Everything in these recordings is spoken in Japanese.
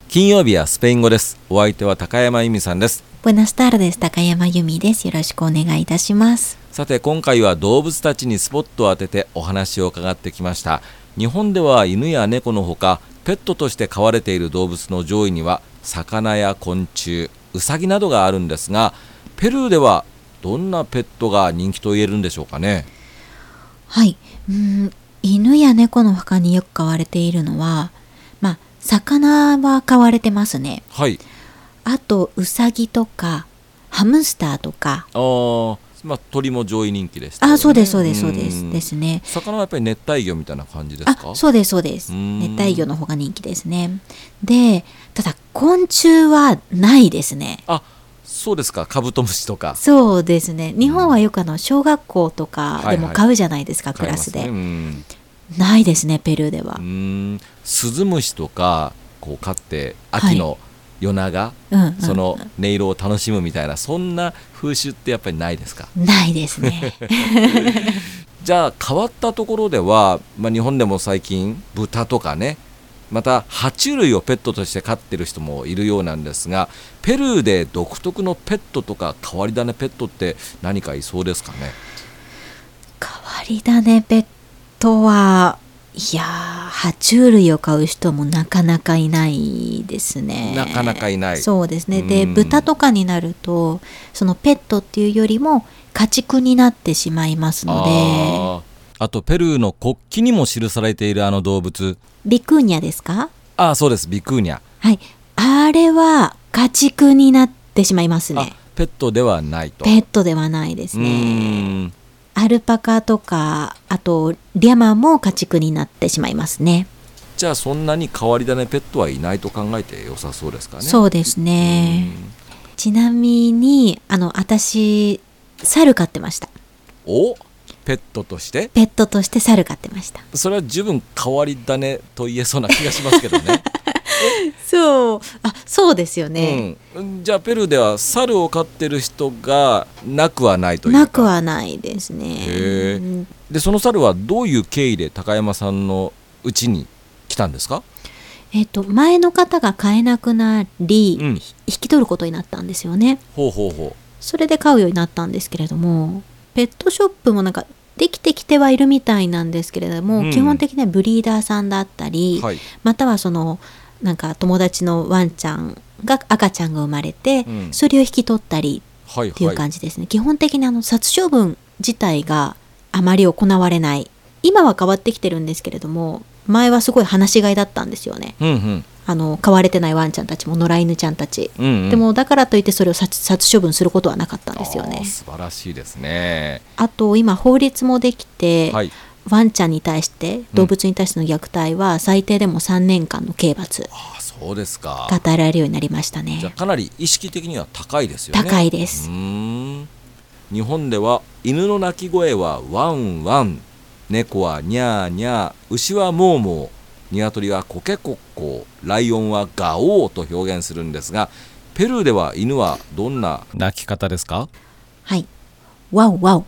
金曜日はスペイン語です。お相手は高山由美さんです。 Buenas tardes、高山由美です。よろしくお願いいたします。 さて今回は動物たちにスポットを当ててお話を伺ってきました。日本では犬や猫のほかペットとして飼われている動物の上位には魚や昆虫、ウサギなどがあるんですが、ペルーではどんなペットが人気と言えるんでしょうかね。 はい、犬や猫の他によく飼われているのは、魚は飼われてますね。 はい。 あとウサギとかハムスターとか。 鳥も上位人気でしたよね。 そうですですね。 魚はやっぱり熱帯魚みたいな感じですか。 そうです熱帯魚の方が人気ですね。で、ただ昆虫はないですね。 そうですか。カブトムシとか。 そうですね。日本はよく小学校とかでも買うじゃないですか、クラスで。ないですね、ペルーでは。 スズムシとかこう飼って秋の夜長、その音色を楽しむみたいな、そんな風習ってやっぱりないですか。 ないですね。 じゃあ変わったところでは、日本でも最近豚とかね、また爬虫類をペットとして飼ってる人もいるようなんですが、ペルーで独特のペットとか変わり種ペットって何かいそうですかね。 変わり種ペットはいや爬虫類を飼う人もなかなかいないですね。 なかなかいない。 そうですね。で、豚とかになるとそのペットっていうよりも家畜になってしまいますので。 あとペルーの国旗にも記されているあの動物、 ビクーニャですか。 そうです、ビクーニャ。 はい、あれは家畜になってしまいますね。 ペットではないと。 ペットではないですね。アルパカとかあとリャマも家畜になってしまいますね。 じゃあそんなに変わり種ペットはいないと考えて良さそうですかね。 そうですね。ちなみに私猿飼ってました。 ペットとして猿飼ってました。 それは十分変わり種と言えそうな気がしますけどね。 そうですよね。 じゃあペルーでは猿を飼ってる人がなくはないというか。 なくはないですね。 でその猿はどういう経緯で高山さんのうちに来たんですか。 前の方が飼えなくなり、引き取ることになったんですよね。それで飼うようになったんですけれども、ペットショップもできてきてはいるみたいなんですけれども、基本的にはブリーダーさんだったり、または友達のワンちゃんが赤ちゃんが生まれて、それを引き取ったりっていう感じですね。基本的に殺処分自体があまり行われない。今は変わってきてるんですけれども、前はすごい放し飼いだったんですよね。飼われてないワンちゃんたちも野良犬ちゃんたち、でもだからといってそれを殺処分することはなかったんですよね。 素晴らしいですね。 あと今法律もできて、ワンちゃんに対して動物に対しての虐待は最低でも3年間の刑罰そうですか。 が与えられるようになりましたね。 じゃあかなり意識的には高いですよね。 高いです。 日本では犬の鳴き声はワンワン、猫はニャーニャー、牛はモーモー、鶏はコケコッコー、ライオンはガオーと表現するんですが、ペルーでは犬はどんな鳴き方ですか。 はい、ワウワウ。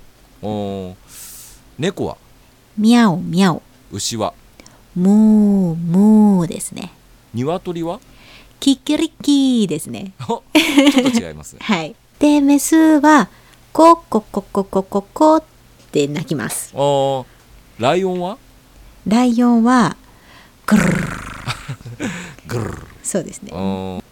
猫はミャオミャオ。 牛はムームーですね。 鶏はキキリキーですね。 ちょっと違います。 はい。でメスはコココココココって鳴きます。 ライオンはグルルグルル。 そうですね。